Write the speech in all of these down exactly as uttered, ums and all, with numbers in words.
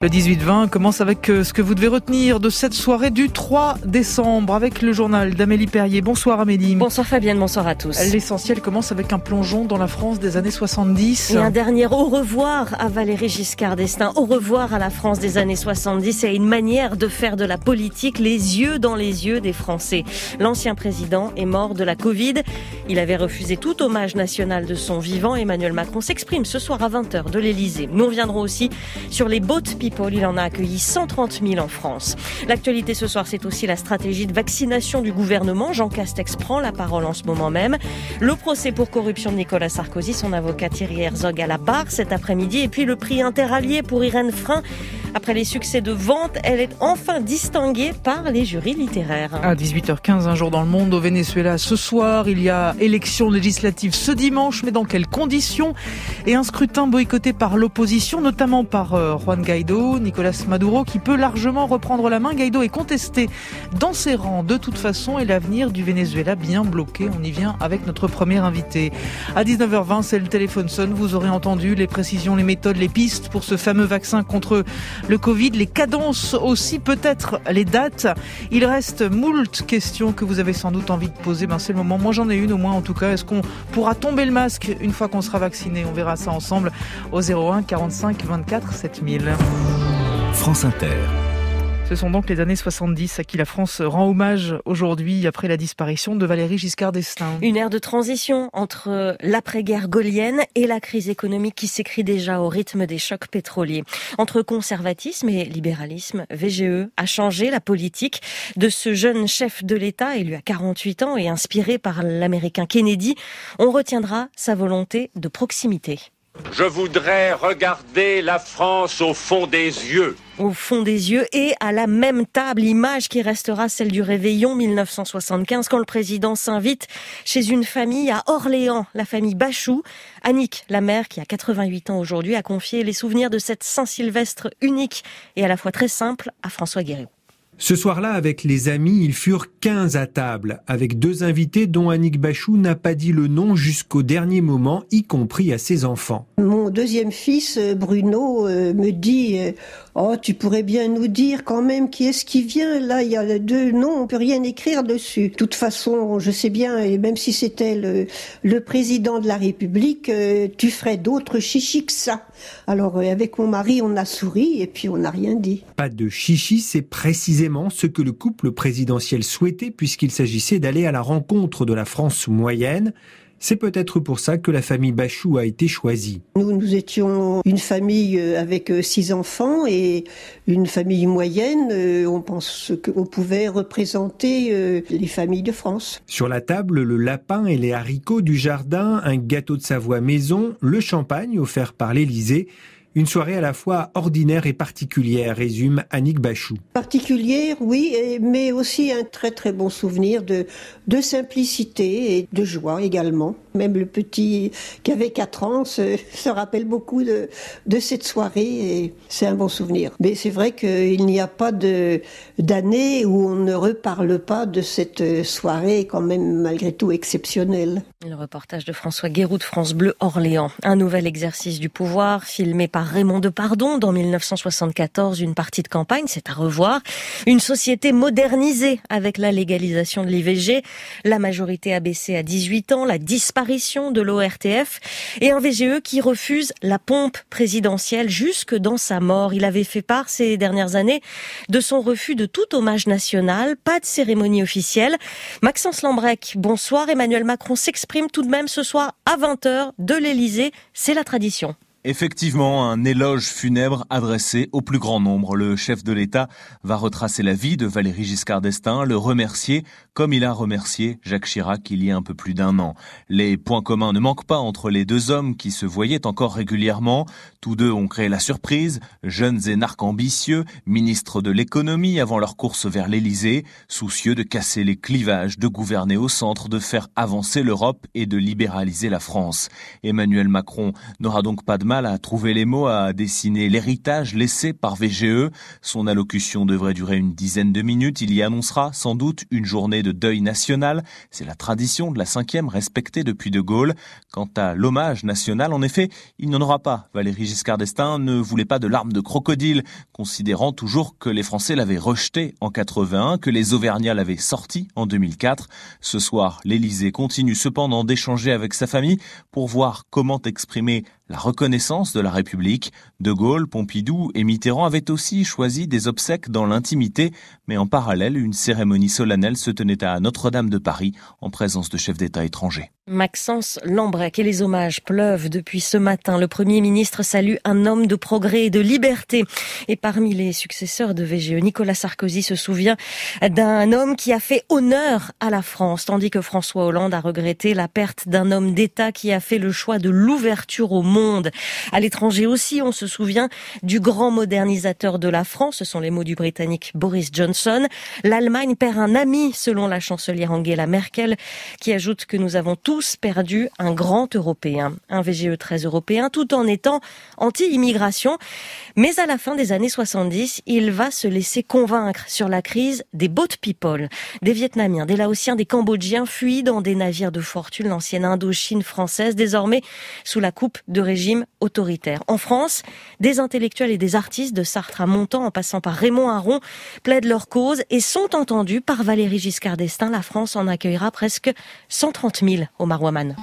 Le dix-huit vingt commence avec ce que vous devez retenir de cette soirée du trois décembre avec le journal d'Amélie Perrier. Bonsoir Amélie. Bonsoir Fabienne, bonsoir à tous. L'essentiel commence avec un plongeon dans la France des années soixante-dix. Et un dernier au revoir à Valéry Giscard d'Estaing, au revoir à la France des années soixante-dix et à une manière de faire de la politique les yeux dans les yeux des Français. L'ancien président est mort de la Covid. Il avait refusé tout hommage national de son vivant. Emmanuel Macron s'exprime ce soir à vingt heures de l'Elysée. Nous reviendrons aussi sur les boat people. Il en a accueilli cent trente mille en France. L'actualité ce soir, c'est aussi la stratégie de vaccination du gouvernement. Jean Castex prend la parole en ce moment même. Le procès pour corruption de Nicolas Sarkozy, son avocat Thierry Herzog à la barre cet après-midi. Et puis le prix interallié pour Irène Frein. Après les succès de vente, elle est enfin distinguée par les jurys littéraires. À dix-huit heures quinze, un jour dans le monde, au Venezuela ce soir, il y a élection législative ce dimanche, mais dans quelles conditions? Et un scrutin boycotté par l'opposition, notamment par euh, Juan Guaido, Nicolas Maduro, qui peut largement reprendre la main. Guaido est contesté dans ses rangs de toute façon et l'avenir du Venezuela bien bloqué. On y vient avec notre premier invité. À dix-neuf heures vingt, c'est le téléphone sonne. Vous aurez entendu les précisions, les méthodes, les pistes pour ce fameux vaccin contre le Covid, les cadences aussi, peut-être les dates. Il reste moult questions que vous avez sans doute envie de poser. Ben, c'est le moment. Moi, j'en ai une au moins en tout cas. Est-ce qu'on pourra tomber le masque une fois qu'on sera vacciné? On verra ça ensemble au zéro un quarante-cinq vingt-quatre sept mille. France Inter. Ce sont donc les années soixante-dix à qui la France rend hommage aujourd'hui après la disparition de Valéry Giscard d'Estaing. Une ère de transition entre l'après-guerre gaullienne et la crise économique qui s'écrit déjà au rythme des chocs pétroliers. Entre conservatisme et libéralisme, V G E a changé la politique de ce jeune chef de l'État élu à quarante-huit ans et inspiré par l'américain Kennedy. On retiendra sa volonté de proximité. Je voudrais regarder la France au fond des yeux. Au fond des yeux et à la même table, image qui restera celle du réveillon mille neuf cent soixante-quinze quand le président s'invite chez une famille à Orléans, la famille Bachou. Annick, la mère qui a quatre-vingt-huit ans aujourd'hui, a confié les souvenirs de cette Saint-Sylvestre unique et à la fois très simple à François Guéraud. Ce soir-là, avec les amis, ils furent quinze à table, avec deux invités dont Annick Bachou n'a pas dit le nom jusqu'au dernier moment, y compris à ses enfants. Mon deuxième fils, Bruno, me dit « Oh, tu pourrais bien nous dire quand même qui est-ce qui vient, là, il y a deux noms, on peut rien écrire dessus. » De toute façon, je sais bien, et même si c'était le, le président de la République, tu ferais d'autres chichis que ça. Alors, avec mon mari, on a souri et puis on n'a rien dit. Pas de chichi, c'est précisément ce que le couple présidentiel souhaitait puisqu'il s'agissait d'aller à la rencontre de la France moyenne. C'est peut-être pour ça que la famille Bachou a été choisie. Nous, nous étions une famille avec six enfants et une famille moyenne. On pense qu'on pouvait représenter les familles de France. Sur la table, le lapin et les haricots du jardin, un gâteau de Savoie maison, le champagne offert par l'Élysée. Une soirée à la fois ordinaire et particulière, résume Annick Bachou. Particulière, oui, mais aussi un très très bon souvenir de, de simplicité et de joie également. Même le petit qui avait quatre ans se, se rappelle beaucoup de, de cette soirée et c'est un bon souvenir. Mais c'est vrai qu'il n'y a pas de, d'année où on ne reparle pas de cette soirée quand même malgré tout exceptionnelle. Le reportage de François Guéroud de France Bleu Orléans. Un nouvel exercice du pouvoir filmé par Raymond Depardon dans mille neuf cent soixante-quatorze, une partie de campagne, c'est à revoir. Une société modernisée avec la légalisation de l'I V G, la majorité abaissée à dix-huit ans, la disparition de l'O R T F et un V G E qui refuse la pompe présidentielle jusque dans sa mort. Il avait fait part ces dernières années de son refus de tout hommage national, pas de cérémonie officielle. Maxence Lambrec, bonsoir. Emmanuel Macron s'exprime tout de même ce soir à vingt heures de l'Elysée, c'est la tradition. Effectivement, un éloge funèbre adressé au plus grand nombre. Le chef de l'État va retracer la vie de Valéry Giscard d'Estaing, le remercier comme il a remercié Jacques Chirac il y a un peu plus d'un an. Les points communs ne manquent pas entre les deux hommes qui se voyaient encore régulièrement. Tous deux ont créé la surprise, jeunes énarques ambitieux, ministres de l'économie avant leur course vers l'Élysée, soucieux de casser les clivages, de gouverner au centre, de faire avancer l'Europe et de libéraliser la France. Emmanuel Macron n'aura donc pas de mal à trouver les mots, à dessiner l'héritage laissé par V G E. Son allocution devrait durer une dizaine de minutes. Il y annoncera sans doute une journée de deuil national. C'est la tradition de la cinquième respectée depuis De Gaulle. Quant à l'hommage national, en effet, il n'y en aura pas. Valéry Giscard d'Estaing ne voulait pas de larmes de crocodile, considérant toujours que les Français l'avaient rejeté en quatre-vingt-un, que les Auvergnats l'avaient sorti en deux mille quatre. Ce soir, l'Élysée continue cependant d'échanger avec sa famille pour voir comment exprimer la reconnaissance de la République. De Gaulle, Pompidou et Mitterrand avaient aussi choisi des obsèques dans l'intimité, mais en parallèle, une cérémonie solennelle se tenait à Notre-Dame de Paris en présence de chefs d'État étrangers. Maxence Lambrec, et les hommages pleuvent depuis ce matin. Le Premier ministre salue un homme de progrès et de liberté. Et parmi les successeurs de V G E, Nicolas Sarkozy se souvient d'un homme qui a fait honneur à la France, tandis que François Hollande a regretté la perte d'un homme d'État qui a fait le choix de l'ouverture au monde. À l'étranger aussi, on se souvient du grand modernisateur de la France, ce sont les mots du Britannique Boris Johnson. L'Allemagne perd un ami, selon la chancelière Angela Merkel, qui ajoute que nous avons tous perdu un grand Européen. Un V G E très européen, tout en étant anti-immigration. Mais à la fin des années soixante-dix, il va se laisser convaincre sur la crise des boat people. Des Vietnamiens, des Laotiens, des Cambodgiens fuient dans des navires de fortune l'ancienne Indochine française, désormais sous la coupe de régimes autoritaires. En France, des intellectuels et des artistes de Sartre à Montand, en passant par Raymond Aron, plaident leur cause et sont entendus par Valéry Giscard d'Estaing. La France en accueillera presque cent trente mille au Marwaman.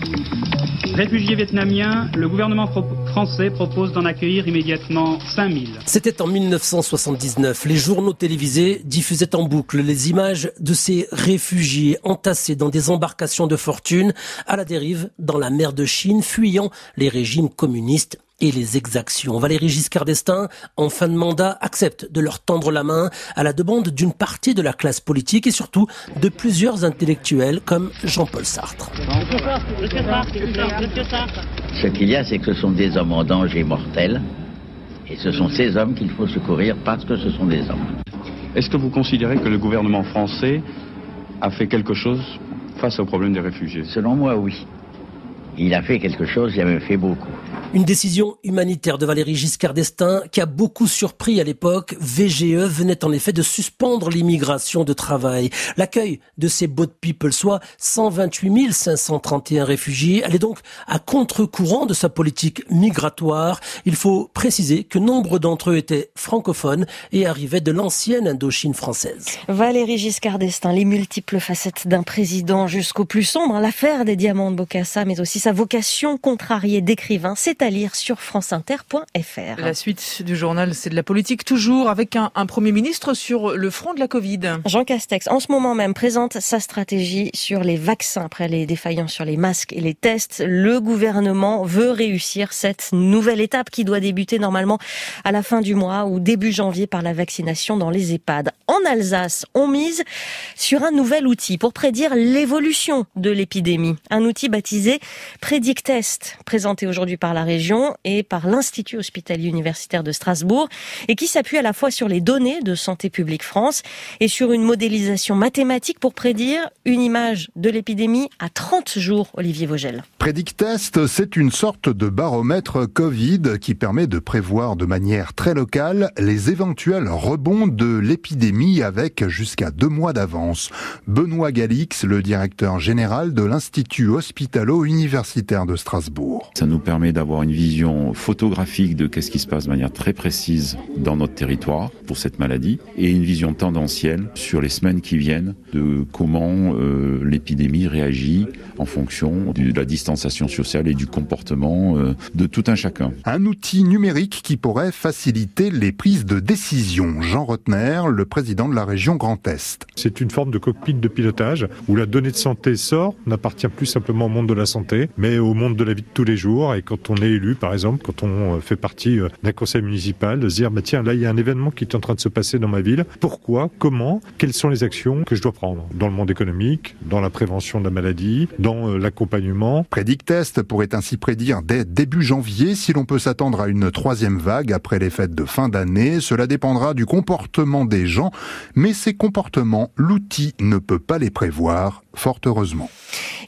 Réfugiés vietnamiens, le gouvernement pro- français propose d'en accueillir immédiatement cinq mille. C'était en mille neuf cent soixante-dix-neuf. Les journaux télévisés diffusaient en boucle les images de ces réfugiés entassés dans des embarcations de fortune à la dérive dans la mer de Chine, fuyant les régimes communistes et les exactions. Valéry Giscard d'Estaing, en fin de mandat, accepte de leur tendre la main à la demande d'une partie de la classe politique et surtout de plusieurs intellectuels comme Jean-Paul Sartre. Ce qu'il y a, c'est que ce sont des hommes en danger mortel et ce sont ces hommes qu'il faut secourir parce que ce sont des hommes. Est-ce que vous considérez que le gouvernement français a fait quelque chose face au problème des réfugiés ? Selon moi, oui. Il a fait quelque chose, il a même fait beaucoup. Une décision humanitaire de Valéry Giscard d'Estaing qui a beaucoup surpris à l'époque. V G E venait en effet de suspendre l'immigration de travail. L'accueil de ces boat people, soit cent vingt-huit mille cinq cent trente et un réfugiés, allait donc à contre-courant de sa politique migratoire. Il faut préciser que nombre d'entre eux étaient francophones et arrivaient de l'ancienne Indochine française. Valéry Giscard d'Estaing, les multiples facettes d'un président jusqu'au plus sombre, l'affaire des diamants de Bokassa, mais aussi sa vocation contrariée d'écrivain, c'est à lire sur franceinter point f r. La suite du journal, c'est de la politique, toujours avec un, un Premier ministre sur le front de la Covid. Jean Castex, en ce moment même, présente sa stratégie sur les vaccins. Après les défaillances sur les masques et les tests, le gouvernement veut réussir cette nouvelle étape qui doit débuter normalement à la fin du mois ou début janvier par la vaccination dans les EHPAD. En Alsace, on mise sur un nouvel outil pour prédire l'évolution de l'épidémie. Un outil baptisé Predictest, présenté aujourd'hui par la région et par l'Institut hospitalier universitaire de Strasbourg et qui s'appuie à la fois sur les données de Santé publique France et sur une modélisation mathématique pour prédire une image de l'épidémie à trente jours. Olivier Vogel. Predictest, c'est une sorte de baromètre Covid qui permet de prévoir de manière très locale les éventuels rebonds de l'épidémie avec jusqu'à deux mois d'avance. Benoît Galix, le directeur général de l'Institut hospitalo-universitaire de Strasbourg. Ça nous permet d'avoir une vision photographique de qu'est-ce qui se passe de manière très précise dans notre territoire pour cette maladie et une vision tendancielle sur les semaines qui viennent de comment euh, l'épidémie réagit en fonction de la distanciation sociale et du comportement euh, de tout un chacun. Un outil numérique qui pourrait faciliter les prises de décision. Jean Rotner, le président de la région Grand Est. C'est une forme de cockpit de pilotage où la donnée de santé sort, n'appartient plus simplement au monde de la santé, mais au monde de la vie de tous les jours. Et quand on est élu, par exemple, quand on fait partie d'un conseil municipal, de se dire, bah tiens, là, il y a un événement qui est en train de se passer dans ma ville. Pourquoi? Comment? Quelles sont les actions que je dois prendre? Dans le monde économique, dans la prévention de la maladie, dans l'accompagnement. Predictest pourrait ainsi prédire dès début janvier si l'on peut s'attendre à une troisième vague après les fêtes de fin d'année. Cela dépendra du comportement des gens, mais ces comportements, l'outil ne peut pas les prévoir, fort heureusement.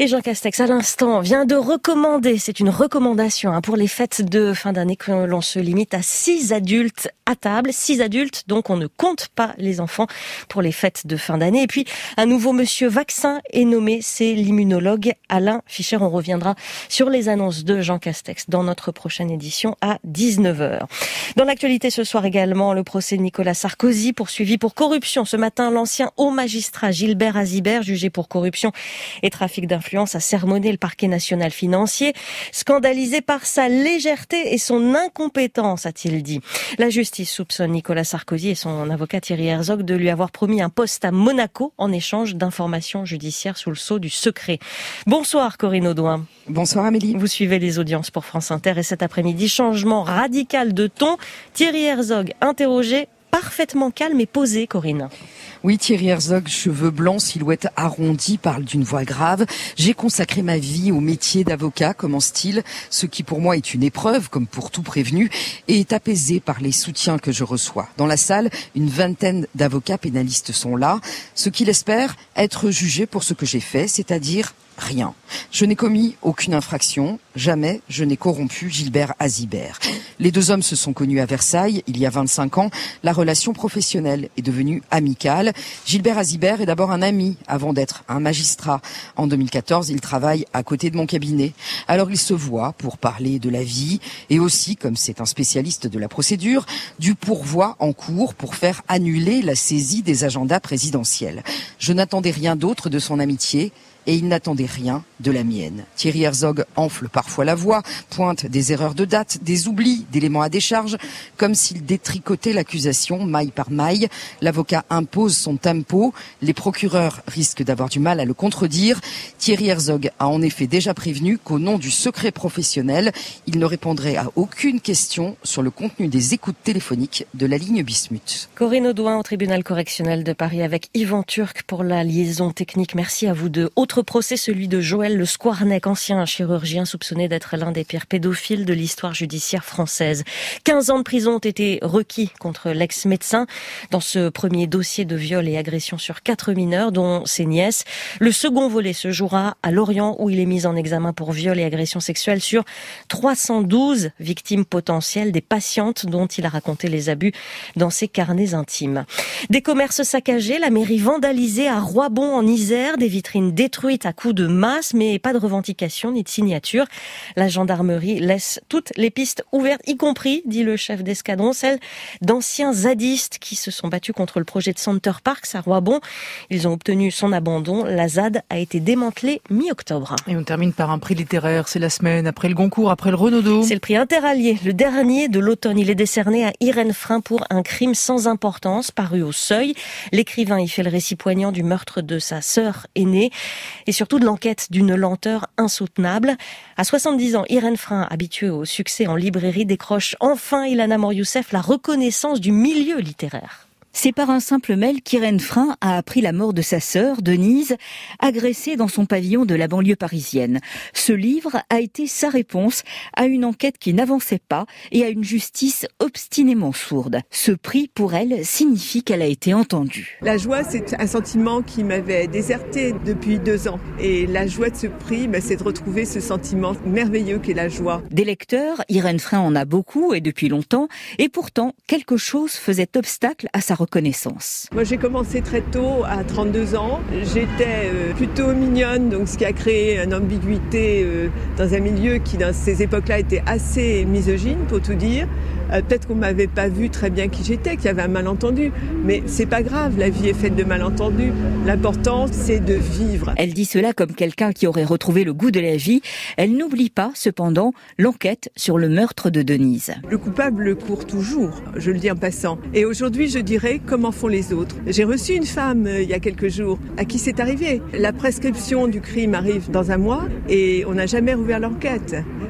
Et Jean Castex, à l'instant, vient de recommander, c'est une recommandation hein, pour les fêtes de fin d'année, que l'on se limite à six adultes à table. Six adultes, donc on ne compte pas les enfants pour les fêtes de fin d'année. Et puis, un nouveau monsieur vaccin est nommé, c'est l'immunologue Alain Fischer. On reviendra sur les annonces de Jean Castex dans notre prochaine édition à dix-neuf heures. Dans l'actualité ce soir également, le procès de Nicolas Sarkozy poursuivi pour corruption. Ce matin, l'ancien haut magistrat Gilbert Azibert, jugé pour corruption et trafic d'influence, a sermonné le parquet national financier, scandalisé par sa légèreté et son incompétence, a-t-il dit. La justice soupçonne Nicolas Sarkozy et son avocat Thierry Herzog de lui avoir promis un poste à Monaco en échange d'informations judiciaires sous le sceau du secret. Bonsoir Corinne Audouin. Bonsoir Amélie. Vous suivez les audiences pour France Inter et cet après-midi, changement radical de ton. Thierry Herzog interrogé, parfaitement calme et posé, Corinne. Oui, Thierry Herzog, cheveux blancs, silhouette arrondie, parle d'une voix grave. J'ai consacré ma vie au métier d'avocat, commence-t-il, ce qui pour moi est une épreuve, comme pour tout prévenu, et est apaisé par les soutiens que je reçois. Dans la salle, une vingtaine d'avocats pénalistes sont là, ce qu'il espère être jugé pour ce que j'ai fait, c'est-à-dire rien. Je n'ai commis aucune infraction, jamais je n'ai corrompu Gilbert Azibert. Les deux hommes se sont connus à Versailles il y a vingt-cinq ans. La relation professionnelle est devenue amicale. Gilbert Azibert est d'abord un ami avant d'être un magistrat. En deux mille quatorze, il travaille à côté de mon cabinet. Alors il se voit pour parler de la vie et aussi, comme c'est un spécialiste de la procédure, du pourvoi en cours pour faire annuler la saisie des agendas présidentiels. Je n'attendais rien d'autre de son amitié. Et il n'attendait rien de la mienne. Thierry Herzog enfle parfois la voix, pointe des erreurs de date, des oublis, d'éléments à décharge, comme s'il détricotait l'accusation maille par maille. L'avocat impose son tempo. Les procureurs risquent d'avoir du mal à le contredire. Thierry Herzog a en effet déjà prévenu qu'au nom du secret professionnel, il ne répondrait à aucune question sur le contenu des écoutes téléphoniques de la ligne Bismuth. Corinne Audouin au tribunal correctionnel de Paris avec Yvan Turc pour la liaison technique. Merci à vous deux. Autre procès, celui de Joël Le Squarnec, ancien chirurgien soupçonné d'être l'un des pires pédophiles de l'histoire judiciaire française. quinze ans de prison ont été requis contre l'ex-médecin dans ce premier dossier de viol et agression sur quatre mineurs, dont ses nièces. Le second volet se jouera à Lorient, où il est mis en examen pour viol et agression sexuelle sur trois cent douze victimes potentielles, des patientes dont il a raconté les abus dans ses carnets intimes. Des commerces saccagés, la mairie vandalisée à Roibon en Isère, des vitrines détruites à coups de masse, mais pas de revendication ni de signature. La gendarmerie laisse toutes les pistes ouvertes, y compris, dit le chef d'escadron, celles d'anciens zadistes qui se sont battus contre le projet de Center Parks à Roibon. Ils ont obtenu son abandon. La Z A D a été démantelée mi-octobre. Et on termine par un prix littéraire. C'est la semaine après le Goncourt, après le Renaudot. C'est le prix Interallié, le dernier de l'automne. Il est décerné à Irène Frein pour Un crime sans importance, paru au Seuil. L'écrivain y fait le récit poignant du meurtre de sa sœur aînée et surtout de l'enquête d'une lenteur insoutenable. À soixante-dix ans, Irène Frein, habituée au succès en librairie, décroche enfin, Ilana Mor-Youssef, la reconnaissance du milieu littéraire. C'est par un simple mail qu'Irène Frein a appris la mort de sa sœur, Denise, agressée dans son pavillon de la banlieue parisienne. Ce livre a été sa réponse à une enquête qui n'avançait pas et à une justice obstinément sourde. Ce prix, pour elle, signifie qu'elle a été entendue. La joie, c'est un sentiment qui m'avait déserté depuis deux ans. Et la joie de ce prix, ben, c'est de retrouver ce sentiment merveilleux qu'est la joie. Des lecteurs, Irène Frein en a beaucoup et depuis longtemps, et pourtant, quelque chose faisait obstacle à sa reconnaissance. Moi, j'ai commencé très tôt, à trente-deux ans. J'étais euh, plutôt mignonne, donc ce qui a créé une ambiguïté euh, dans un milieu qui, dans ces époques-là, était assez misogyne, pour tout dire. Euh, peut-être qu'on m'avait pas vu très bien qui j'étais, qu'il y avait un malentendu. Mais c'est pas grave, la vie est faite de malentendus. L'important, c'est de vivre. Elle dit cela comme quelqu'un qui aurait retrouvé le goût de la vie. Elle n'oublie pas, cependant, l'enquête sur le meurtre de Denise. Le coupable court toujours, je le dis en passant. Et aujourd'hui, je dirais comment font les autres. J'ai reçu une femme euh, il y a quelques jours à qui c'est arrivé. La prescription du crime arrive dans un mois et on n'a jamais rouvert l'enquête.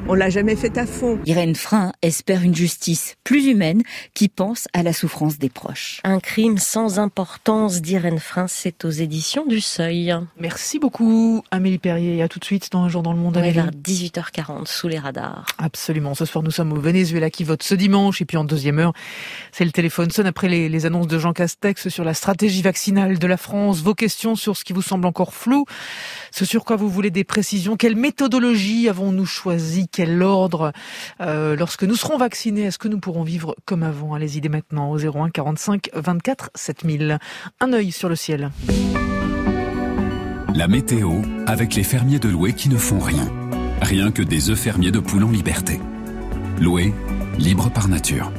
on l'a jamais faite à fond. Irène Frein espère une justice plus humaine qui pense à la souffrance des proches. Un crime sans importance d'Irène Frein, c'est aux éditions du Seuil. Merci beaucoup Amélie Perrier, et à tout de suite dans Un jour dans le monde. Ouais, vers dix-huit heures quarante, sous les radars. Absolument, ce soir nous sommes au Venezuela qui vote ce dimanche, et puis en deuxième heure, c'est le téléphone sonne après les, les annonces de Jean Castex sur la stratégie vaccinale de la France. Vos questions sur ce qui vous semble encore flou, ce sur quoi vous voulez des précisions, quelle méthodologie avons-nous choisi, quel ordre euh, lorsque nous serons vaccinés, est-ce que nous pourrons vivre comme avant? Allez-y dès maintenant au zéro un quarante-cinq vingt-quatre sept mille. Un œil sur le ciel. La météo avec les fermiers de Loué qui ne font rien. Rien que des œufs fermiers de poules en liberté. Loué, libre par nature.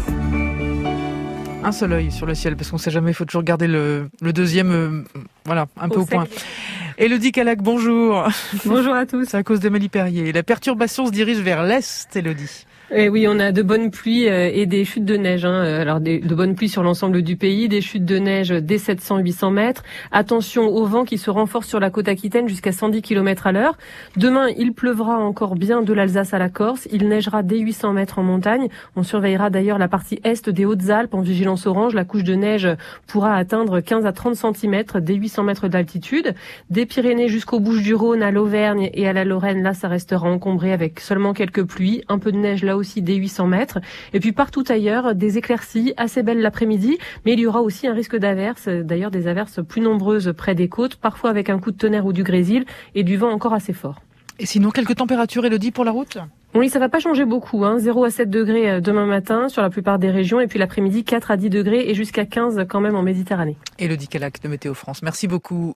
Un seul œil sur le ciel, parce qu'on ne sait jamais, il faut toujours garder le, le deuxième, euh, voilà, un peu au, au point. Élodie Calac, bonjour. Bonjour à tous. C'est à cause d'Amélie Perrier. La perturbation se dirige vers l'est, Élodie. Et oui, on a de bonnes pluies et des chutes de neige. Hein. Alors des, de bonnes pluies sur l'ensemble du pays, des chutes de neige dès sept cents à huit cents mètres. Attention au vent qui se renforce sur la côte aquitaine jusqu'à cent dix kilomètres à l'heure. Demain, il pleuvra encore bien de l'Alsace à la Corse. Il neigera dès huit cents mètres en montagne. On surveillera d'ailleurs la partie est des Hautes-Alpes en vigilance orange. La couche de neige pourra atteindre quinze à trente centimètres dès huit cents mètres d'altitude. Des Pyrénées jusqu'aux Bouches-du-Rhône, à l'Auvergne et à la Lorraine, là, ça restera encombré avec seulement quelques pluies. Un peu de neige là aussi. aussi dès huit cents mètres. Et puis partout ailleurs, des éclaircies assez belles l'après-midi, mais il y aura aussi un risque d'averses, d'ailleurs des averses plus nombreuses près des côtes, parfois avec un coup de tonnerre ou du grésil et du vent encore assez fort. Et sinon, quelques températures, Élodie, pour la route ? Oui, ça va pas changer beaucoup, hein. zéro à sept degrés demain matin sur la plupart des régions, et puis l'après-midi quatre à dix degrés et jusqu'à quinze quand même en Méditerranée. Élodie Calac de Météo France, merci beaucoup.